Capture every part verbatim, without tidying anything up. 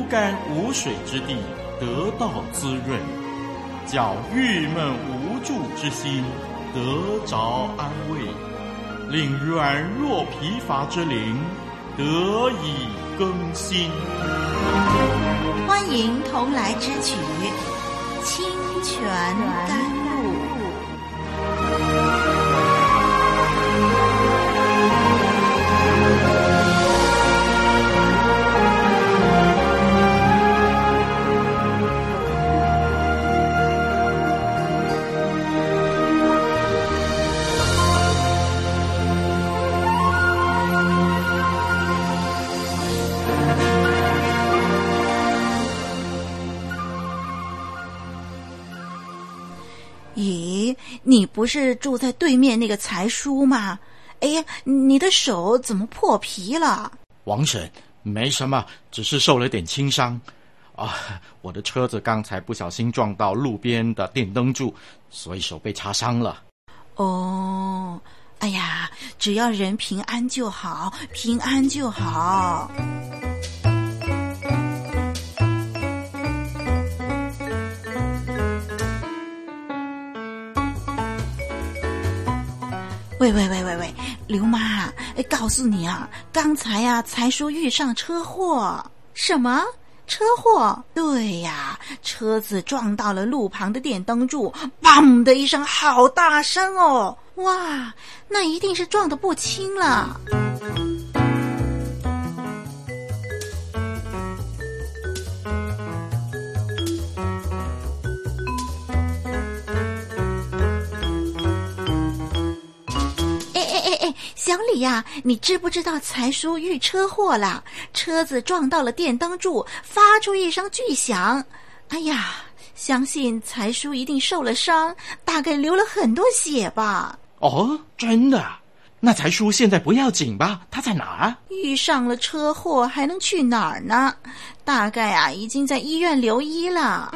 干无水之地得到滋润，叫郁闷无助之心得着安慰，令软弱疲乏之灵得以更新。 欢迎同来之曲《清泉甘露》。咦，你不是住在对面那个财叔吗？哎呀，你的手怎么破皮了？ 王婶，没什么，只是受了点轻伤啊。我的车子刚才不小心撞到路边的电灯柱，所以手被擦伤了。 哦，哎呀，只要人平安就好，平安就好。喂喂喂喂喂，刘妈，告诉你啊，刚才啊，财叔遇上车祸。什么？车祸？对呀，车子撞到了路旁的电灯柱，砰的一声，好大声哦！哇，那一定是撞得不轻了。小李呀、啊，你知不知道财叔遇车祸了？车子撞到了电灯柱，发出一声巨响。哎呀，相信财叔一定受了伤，大概流了很多血吧。 哦，真的？那财叔现在不要紧吧？他在哪儿？ 遇上了车祸还能去哪儿呢？大概啊，已经在医院留医了。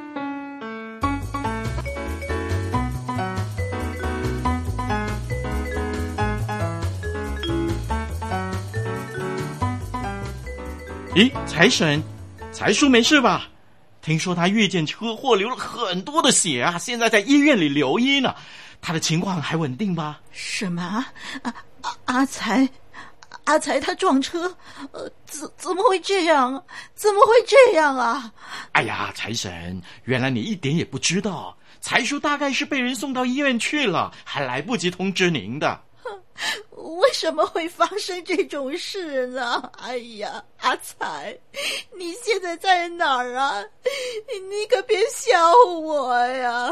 咦，财神，财叔没事吧？听说他遇见车祸流了很多的血啊，现在在医院里留医呢。他的情况还稳定吧？ 什么？啊啊阿财，阿财他撞车，呃，怎怎么会这样？怎么会这样啊？ 哎呀，财神，原来你一点也不知道，财叔大概是被人送到医院去了，还来不及通知您的。 为什么会发生这种事呢？哎呀，阿财，你现在在哪儿啊？你可别笑我呀！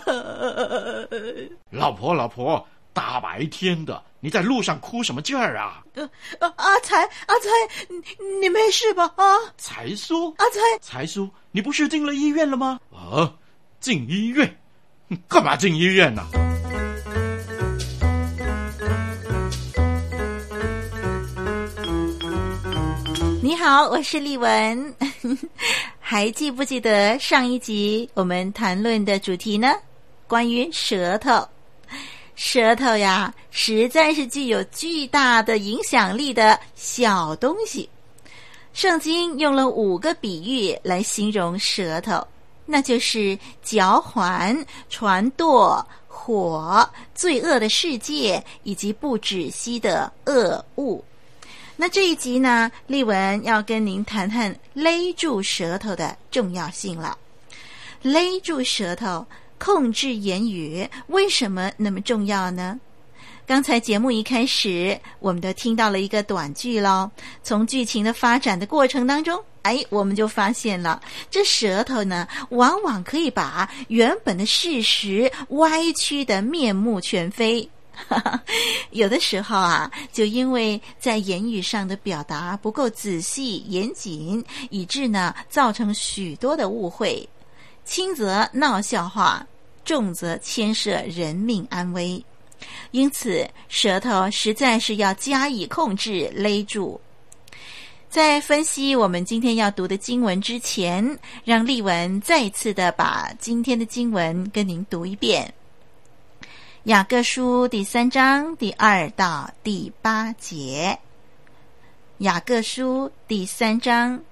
老婆，老婆，大白天的，你在路上哭什么劲儿啊？ 呃，阿财，阿财，你你没事吧？啊， 财叔， 阿财， 财叔，你不是进了医院了吗？啊，进医院？干嘛进医院呢？ 你好，我是丽文。还记不记得上一集我们谈论的主题呢？关于舌头。舌头呀，实在是具有巨大的影响力的小东西。圣经用了五个比喻来形容舌头，那就是嚼环、传舵、火、罪恶的世界以及不止息的恶物。那这一集呢，丽文要跟您谈谈勒住舌头的重要性了。勒住舌头，控制言语，为什么那么重要呢？刚才节目一开始，我们都听到了一个短句咯。从剧情的发展的过程当中，哎，我们就发现了，这舌头呢，往往可以把原本的事实歪曲的面目全非。有的时候啊，就因为在言语上的表达不够仔细严谨，以致呢造成许多的误会，轻则闹笑话，重则牵涉人命安危。因此舌头实在是要加以控制勒住。在分析我们今天要读的经文之前，让丽文再次的把今天的经文跟您读一遍。雅各书第三章第二到第八节。雅各书第三章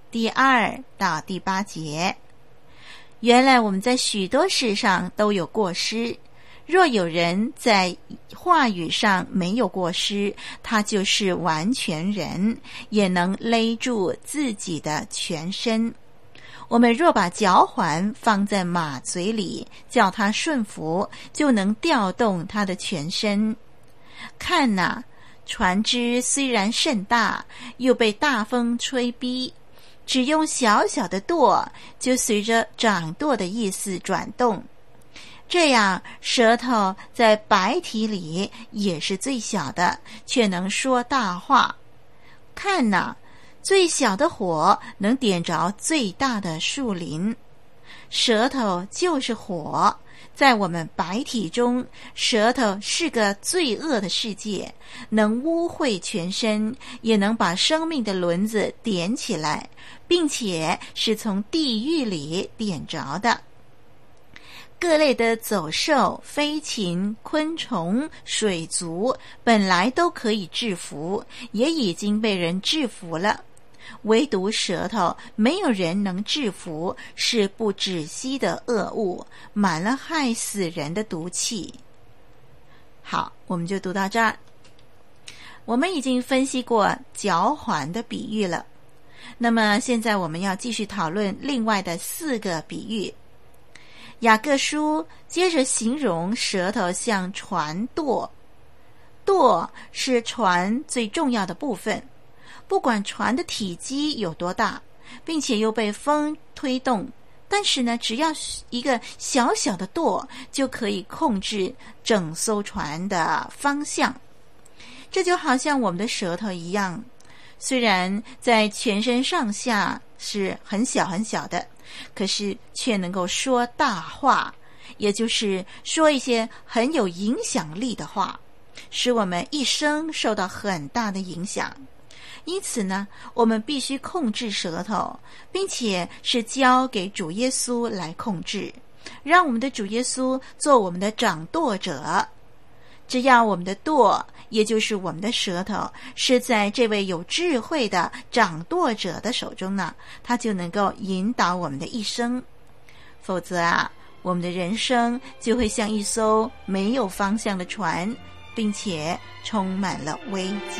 第二到第八节。原来我们在许多事上都有过失，若有人在话语上没有过失，他就是完全人，也能勒住自己的全身。我们若把脚环放在马嘴里，叫它顺服，就能调动它的全身。看哪，船只虽然甚大，又被大风吹逼，只用小小的舵，就随着掌舵的意思转动。这样，舌头在百体里也是最小的，却能说大话。看哪，最小的火能点着最大的树林。舌头就是火，在我们百体中，舌头是个罪恶的世界，能污秽全身，也能把生命的轮子点起来，并且是从地狱里点着的。各类的走兽、飞禽、昆虫、水族本来都可以制服，也已经被人制服了，唯独舌头没有人能制服，是不止息的恶物，满了害死人的毒气。好，我们就读到这儿。我们已经分析过脚环的比喻了，那么现在我们要继续讨论另外的四个比喻。雅各书接着形容舌头像船舵，舵是船最重要的部分，不管船的体积有多大，并且又被风推动，但是呢，只要一个小小的舵就可以控制整艘船的方向。这就好像我们的舌头一样，虽然在全身上下是很小很小的，可是却能够说大话，也就是说一些很有影响力的话，使我们一生受到很大的影响。因此呢，我们必须控制舌头，并且是交给主耶稣来控制，让我们的主耶稣做我们的掌舵者。只要我们的舵，也就是我们的舌头，是在这位有智慧的掌舵者的手中呢，他就能够引导我们的一生。否则啊，我们的人生就会像一艘没有方向的船，并且充满了危机。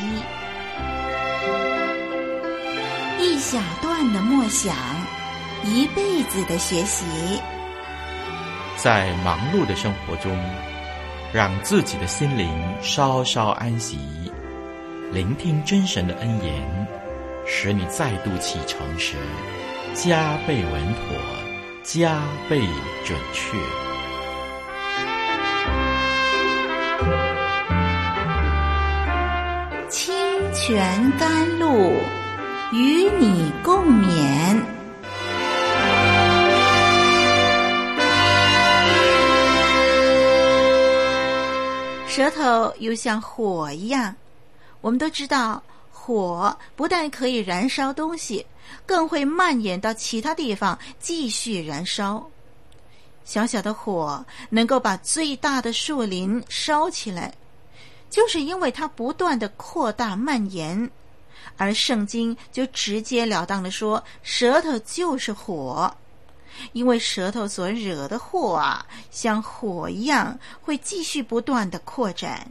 一小段的默想，一辈子的学习。 在忙碌的生活中，让自己的心灵稍稍安息，聆听真神的恩言，使你再度启程时加倍稳妥，加倍准确。 清泉甘露，与你共勉。舌头又像火一样，我们都知道，火不但可以燃烧东西，更会蔓延到其他地方继续燃烧。小小的火能够把最大的树林烧起来，就是因为它不断的扩大蔓延。而圣经就直截了当的说，舌头就是火，因为舌头所惹的祸啊，像火一样，会继续不断的扩展。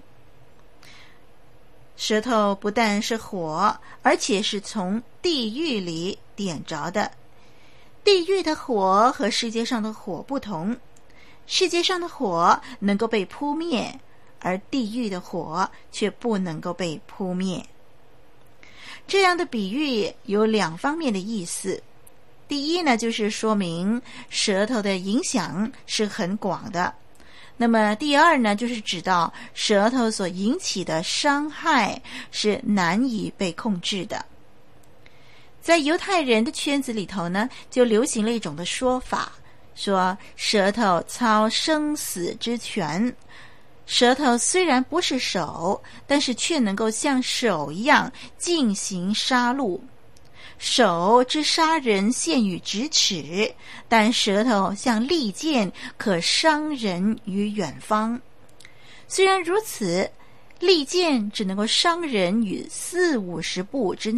舌头不但是火，而且是从地狱里点着的。地狱的火和世界上的火不同，世界上的火能够被扑灭，而地狱的火却不能够被扑灭。这样的比喻有两方面的意思。第一呢，就是说明舌头的影响是很广的。那么第二呢，就是指到舌头所引起的伤害是难以被控制的。在犹太人的圈子里头呢，就流行了一种的说法，说舌头操生死之权。舌头虽然不是手，但是却能够像手一样进行杀戮。手之杀人陷于咫尺，但舌头像利剑，可伤人于远方。虽然如此，利剑只能够伤人于四五十步之内，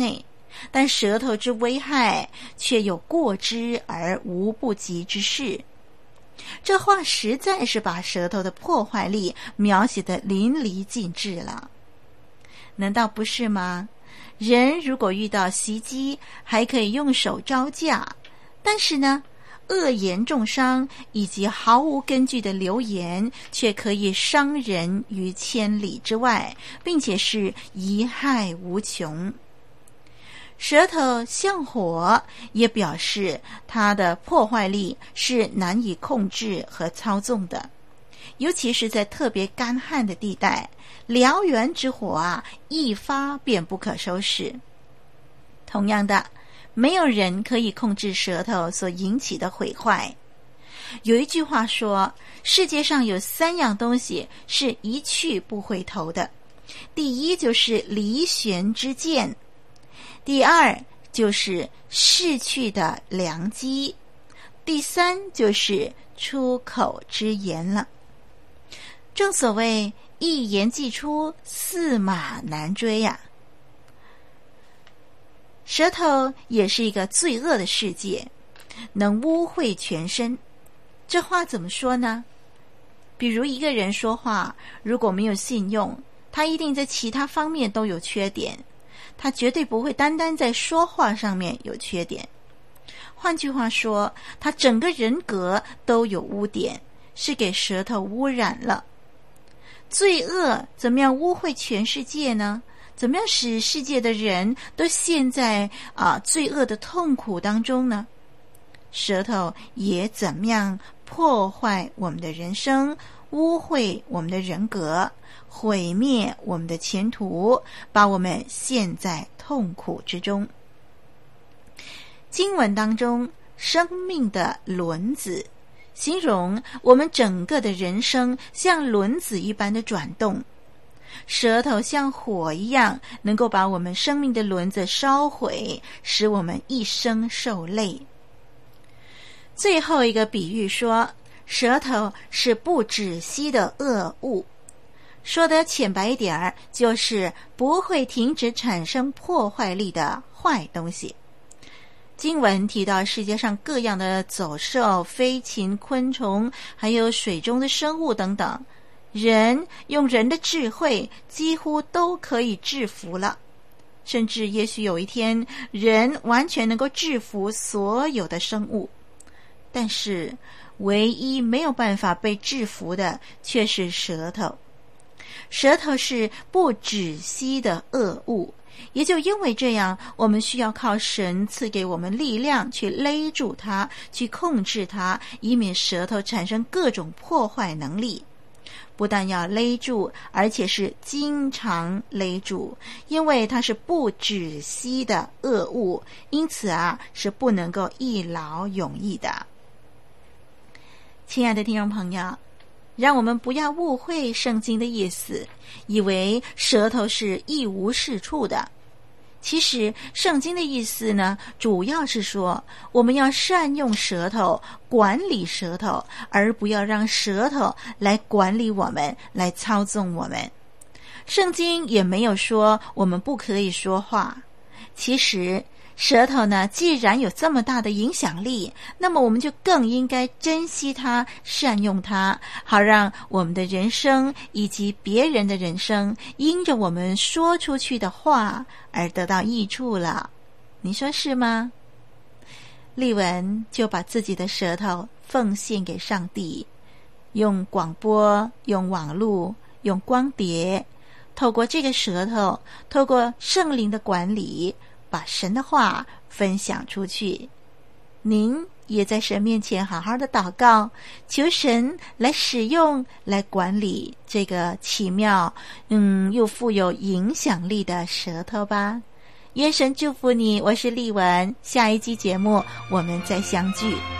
但舌头之危害却有过之而无不及之势。这话实在是把舌头的破坏力描写得淋漓尽致了，难道不是吗？人如果遇到袭击，还可以用手招架，但是呢，恶言重伤以及毫无根据的流言，却可以伤人于千里之外，并且是贻害无穷。舌头像火，也表示它的破坏力是难以控制和操纵的，尤其是在特别干旱的地带，燎原之火啊，一发便不可收拾。同样的，没有人可以控制舌头所引起的毁坏。有一句话说，世界上有三样东西是一去不回头的，第一就是离弦之箭，第二就是逝去的良机，第三就是出口之言了。正所谓一言既出，驷马难追呀、啊。舌头也是一个罪恶的世界，能污秽全身。这话怎么说呢？比如一个人说话，如果没有信用，他一定在其他方面都有缺点，他绝对不会单单在说话上面有缺点。换句话说，他整个人格都有污点，是给舌头污染了。罪恶怎么样污秽全世界呢？怎么样使世界的人都陷在啊罪恶的痛苦当中呢？舌头也怎么样破坏我们的人生，污秽我们的人格，毁灭我们的前途，把我们陷在痛苦之中。经文当中，生命的轮子形容我们整个的人生像轮子一般的转动，舌头像火一样，能够把我们生命的轮子烧毁，使我们一生受累。最后一个比喻说，舌头是不止息的恶物，说得浅白一点儿，就是不会停止产生破坏力的坏东西。经文提到世界上各样的走兽、飞禽、昆虫，还有水中的生物等等，人用人的智慧几乎都可以制服了，甚至也许有一天人完全能够制服所有的生物，但是唯一没有办法被制服的却是舌头。舌头是不止息的恶物，也就因为这样，我们需要靠神赐给我们力量去勒住它，去控制它，以免舌头产生各种破坏能力。不但要勒住，而且是经常勒住，因为它是不止息的恶物，因此啊，是不能够一劳永逸的。亲爱的听众朋友，让我们不要误会圣经的意思，以为舌头是一无是处的。其实圣经的意思呢，主要是说我们要善用舌头，管理舌头，而不要让舌头来管理我们，来操纵我们。圣经也没有说我们不可以说话。其实舌头呢，既然有这么大的影响力，那么我们就更应该珍惜它，善用它，好让我们的人生以及别人的人生因着我们说出去的话而得到益处了。你说是吗？丽文就把自己的舌头奉献给上帝，用广播，用网络，用光碟，透过这个舌头，透过圣灵的管理，把神的话分享出去。您也在神面前好好的祷告，求神来使用，来管理这个奇妙嗯又富有影响力的舌头吧。愿神祝福你，我是丽文，下一期节目我们再相聚。